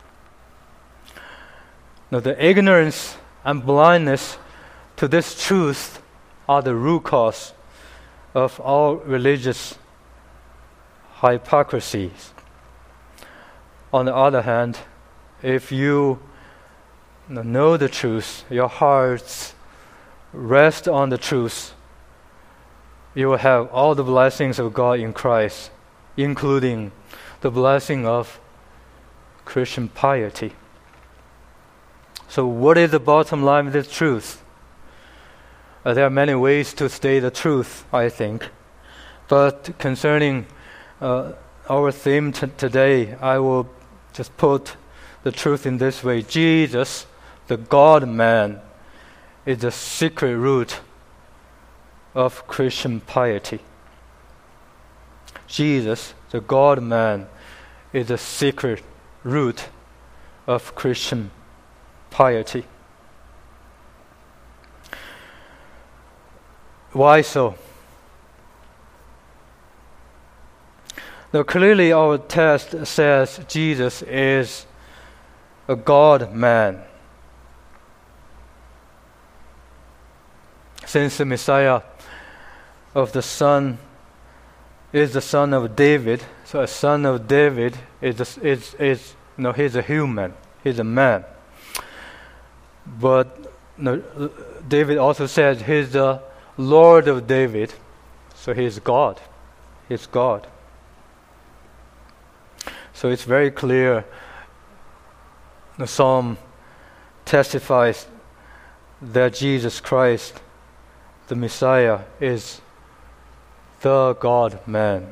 Now, the ignorance and blindness to this truth are the root cause of all religious hypocrisies. On the other hand, if you know the truth, your hearts rest on the truth, you will have all the blessings of God in Christ, including the blessing of Christian piety. So what is the bottom line of this truth? There are many ways to state the truth, I think. But concerning our theme today, I will just put the truth in this way. Jesus, the God-man, is the secret root of Christian piety. Jesus, the God-man, is the secret root of Christian piety. Why so? Now, clearly our text says Jesus is a God-man. Since the Messiah of the Son is the son of David, so a son of David he's a human, he's a man. But David also said he's the Lord of David, so he's God. He's God. So it's very clear. The Psalm testifies that Jesus Christ, the Messiah, is the God-man.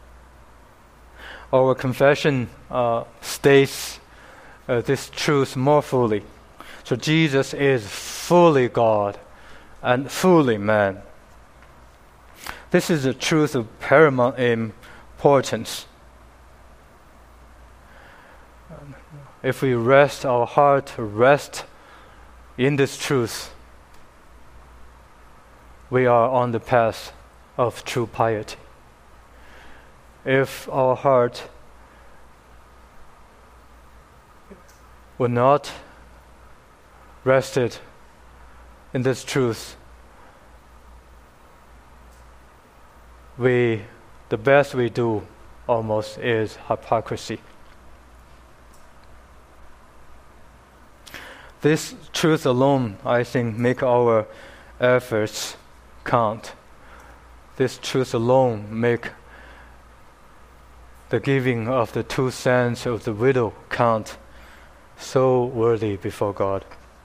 Our confession states this truth more fully. So Jesus is fully God and fully man. This is a truth of paramount importance. If we our heart rest in this truth, we are on the path of true piety. If our heart were not rested in this truth, the best we do almost is hypocrisy. This truth alone, I think, make our efforts count. This truth alone make the giving of the 2 cents of the widow count so worthy before God.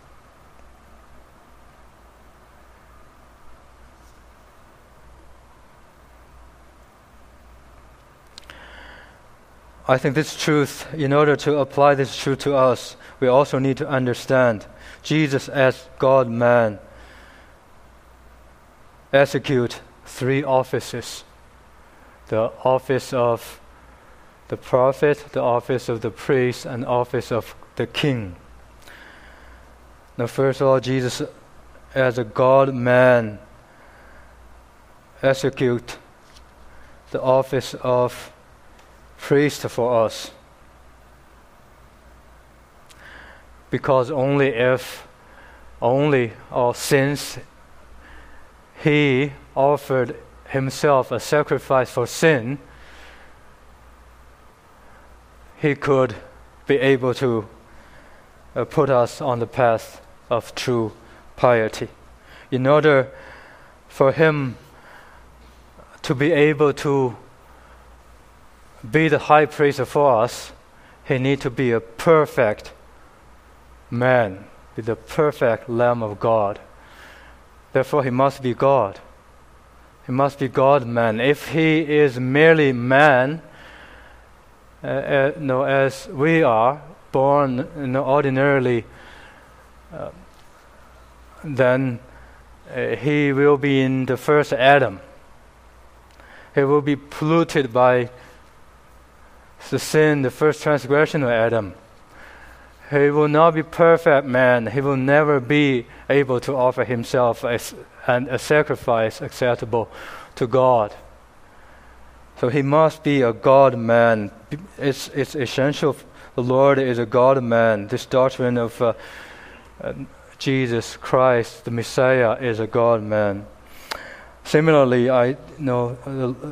I think this truth, in order to apply this truth to us, we also need to understand Jesus as God-man execute 3 offices: the office of the prophet, the office of the priest, and office of the king. Now, first of all, Jesus as a God-man execute the office of priest for us, because since he offered himself a sacrifice for sin, he could be able to put us on the path of true piety. In order for him to be able to be the high priest for us, he needs to be a perfect man, be the perfect Lamb of God. Therefore, he must be God. He must be God-man. If he is merely man, as we are born ordinarily, then he will be in the first Adam. He will be polluted by the sin, the first transgression of Adam. He will not be perfect man. He will never be able to offer himself as a sacrifice acceptable to God. So he must be a God-man. It's essential. The Lord is a God-man. This doctrine of Jesus Christ, the Messiah, is a God-man. Similarly,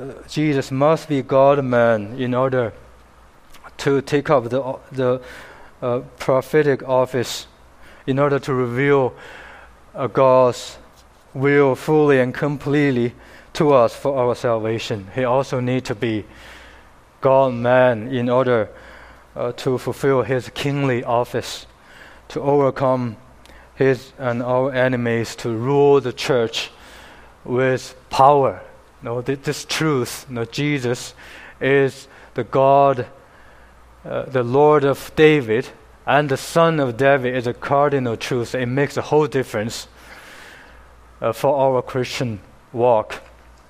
Jesus must be God-man in order to take up the prophetic office in order to reveal God's will fully and completely to us for our salvation. He also needs to be God-man in order to fulfill his kingly office, to overcome his and our enemies, to rule the church with power. This truth, Jesus is the God, the Lord of David, and the Son of David is a cardinal truth. It makes a whole difference for our Christian walk.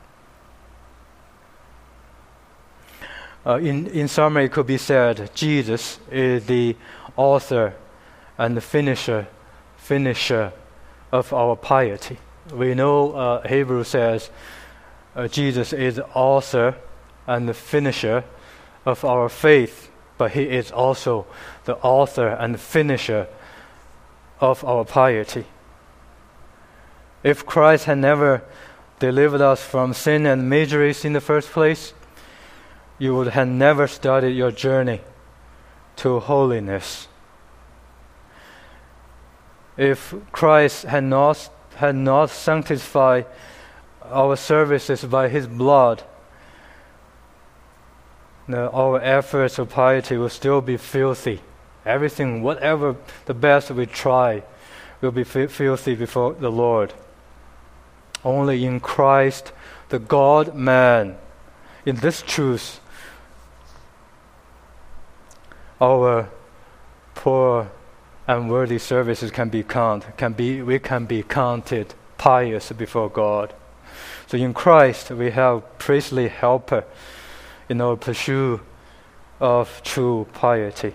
In summary, it could be said, Jesus is the author and the finisher of our piety. We know Hebrews says Jesus is the author and the finisher of our faith, but he is also the author and the finisher of our piety. If Christ had never delivered us from sin and miseries in the first place, you would have never started your journey to holiness. If Christ had not sanctified our services by his blood, our efforts of piety will still be filthy. Everything, whatever the best we try, will be filthy before the Lord. Only in Christ, the God-man, in this truth, our poor and worthy services we can be counted pious before God. So in Christ, we have priestly helper in our pursuit of true piety.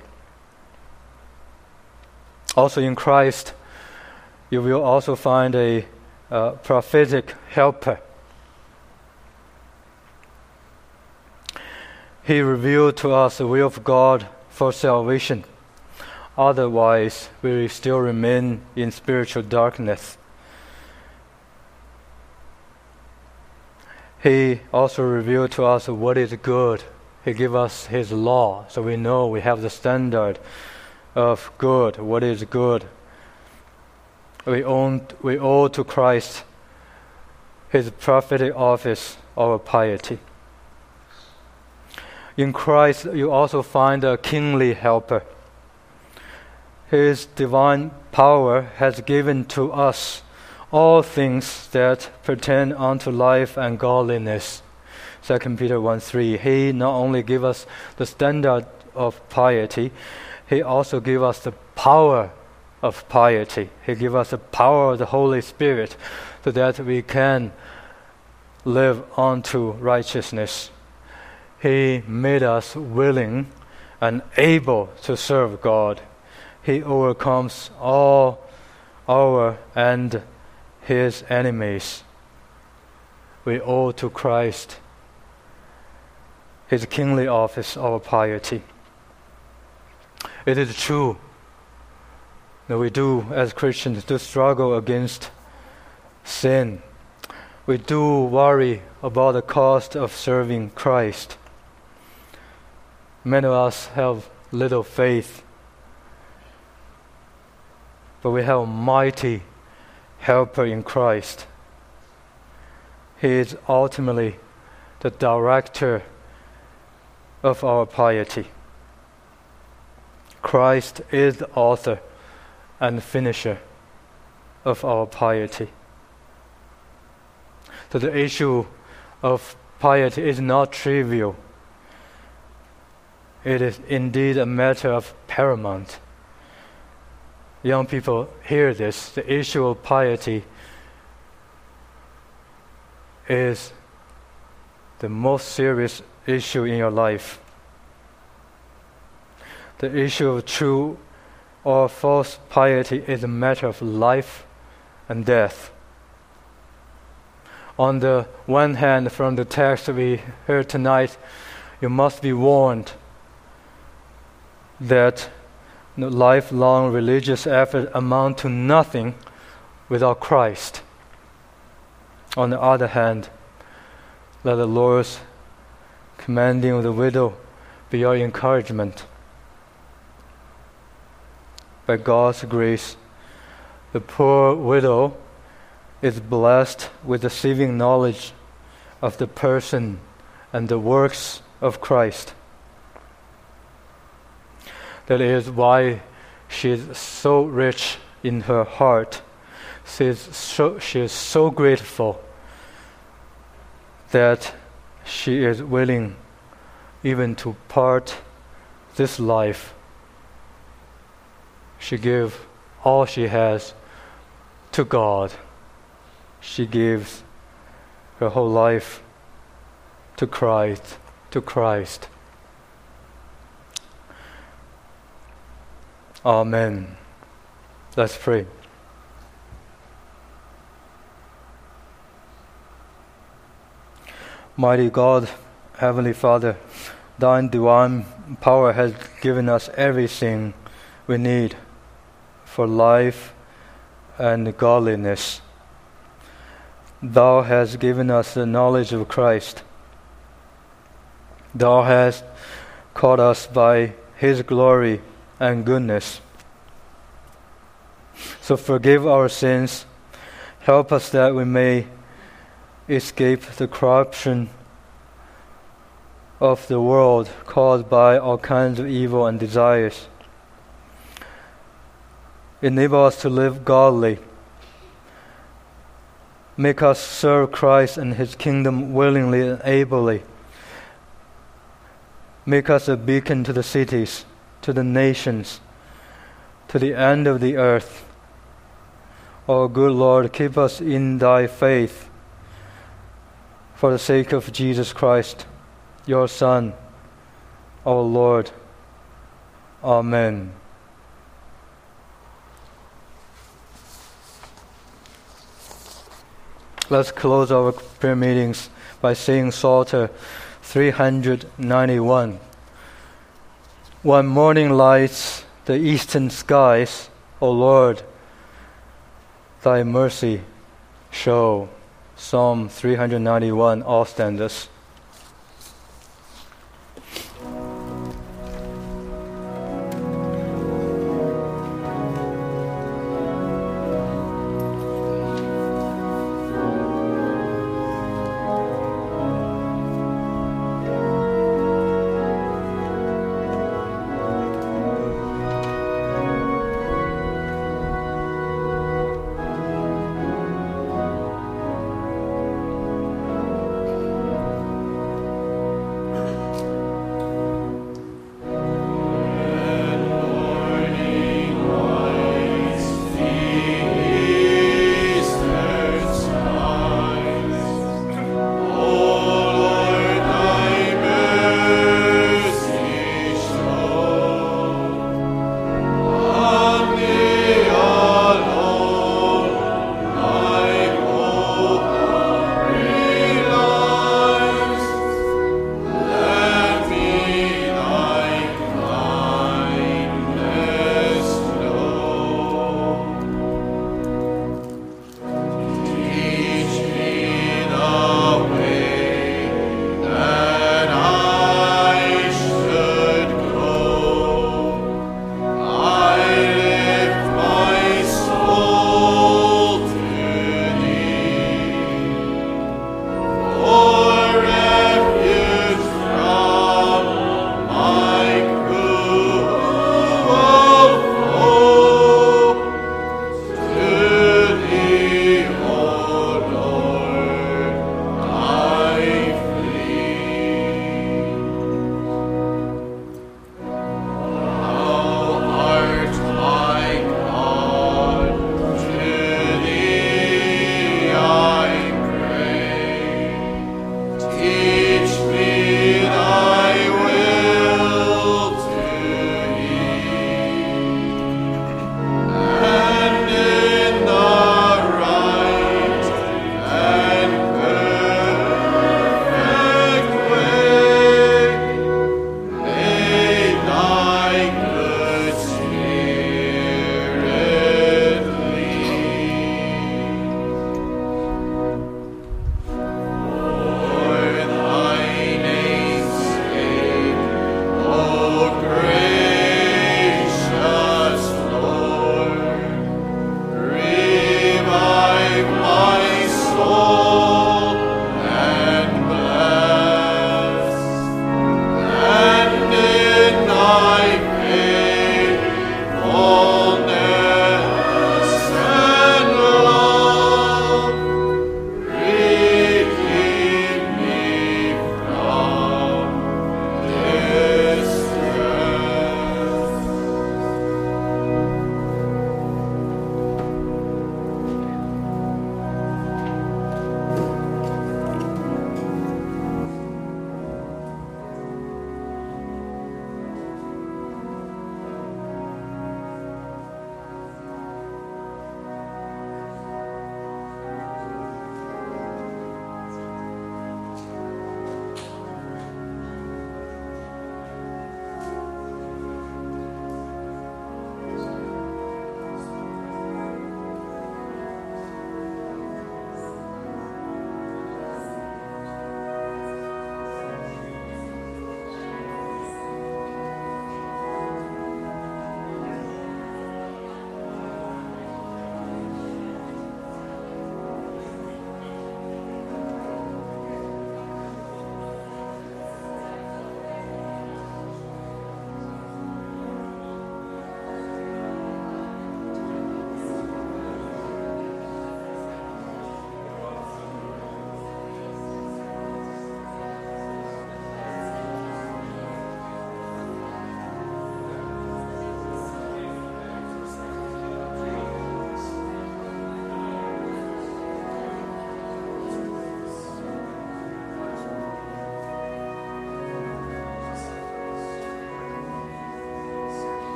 Also in Christ, you will also find a prophetic helper. He revealed to us the will of God for salvation. Otherwise, we will still remain in spiritual darkness. He also revealed to us what is good. He gave us his law, so we know we have the standard of good, what is good. We owe to Christ his prophetic office, our piety. In Christ, you also find a kingly helper. His divine power has given to us all things that pertain unto life and godliness. 2 Peter 1:3. He not only gave us the standard of piety, he also gave us the power of piety. He gave us the power of the Holy Spirit so that we can live unto righteousness. He made us willing and able to serve God. He overcomes all our and his enemies. We owe to Christ his kingly office, our piety. It is true that we do, as Christians, do struggle against sin. We do worry about the cost of serving Christ. Many of us have little faith, but we have a mighty helper in Christ. He is ultimately the director of our piety. Christ is the author and finisher of our piety. So the issue of piety is not trivial. It is indeed a matter of paramount. Young people, hear this. The issue of piety is the most serious issue in your life. The issue of true or false piety is a matter of life and death. On the one hand, from the text we heard tonight, you must be warned that lifelong religious effort amount to nothing without Christ. On the other hand, let the Lord's commanding of the widow be your encouragement. by God's grace, the poor widow is blessed with the saving knowledge of the person and the works of Christ. That is why she is so rich in her heart. She is so grateful that she is willing even to part this life. She gives all she has to God. She gives her whole life to Christ. Amen. Let's pray. Mighty God, Heavenly Father, Thine divine power has given us everything we need for life and godliness. Thou hast given us the knowledge of Christ. Thou hast called us by His glory and goodness. So forgive our sins. Help us that we may escape the corruption of the world caused by all kinds of evil and desires. Enable us to live godly. Make us serve Christ and His kingdom willingly and ably. Make us a beacon to the cities, to the nations, to the end of the earth. O good Lord, keep us in Thy faith for the sake of Jesus Christ, Your Son, our Lord. Amen. Let's close our prayer meetings by saying Psalter 391. When morning lights the eastern skies, O Lord, Thy mercy show. Psalm 391, all standards.